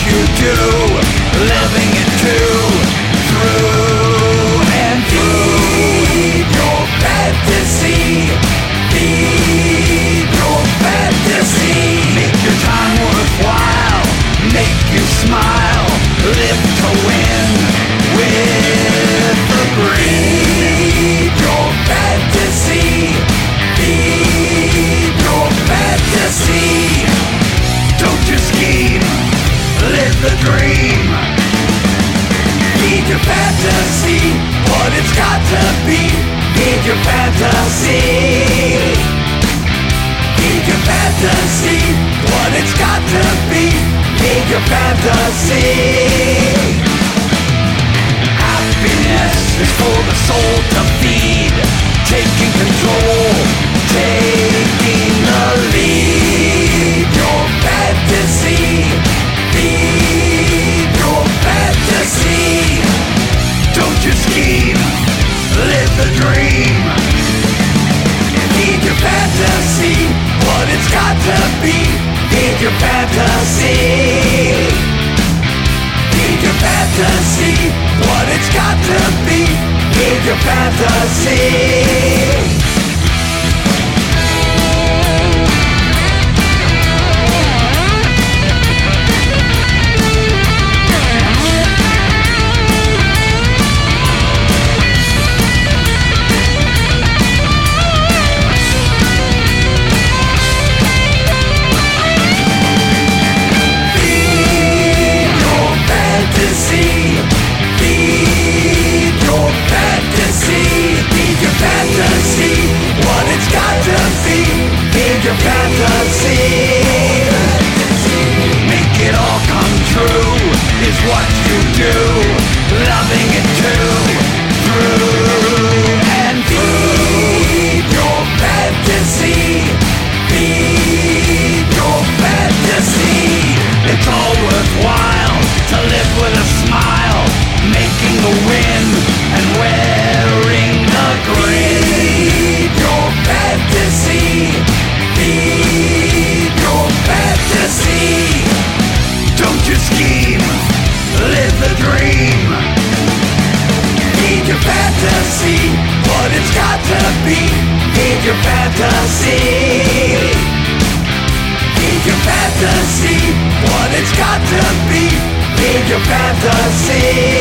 you do, living it too, through and through. Feed your fantasy, feed your fantasy. Make your time worthwhile, make you smile, live to win with the grin. Feed your fantasy, feed your fantasy. Don't just scheme, live the dream. Feed your fantasy, what it's got to be. Feed your fantasy. Feed your fantasy, what it's got to be. Feed your fantasy. Happiness is for the soul to feed. Taking control, taking the lead. Your fantasy, feed your fantasy. Don't just scheme, live the dream. Feed your fantasy, what it's got to be. Feed your fantasy. Feed your fantasy, what it's got to be. Feed your fantasy. Your fantasy, make it all come true is what you do, loving it too, through and through. Feed your fantasy, feed your fantasy. It's all worthwhile to live with a smile, making the win and wearing the grin. Feed your fantasy, feed your fantasy. Don't just scheme, live the dream. Feed your fantasy, what it's got to be. Feed your fantasy. Feed your fantasy, what it's got to be. Feed your fantasy.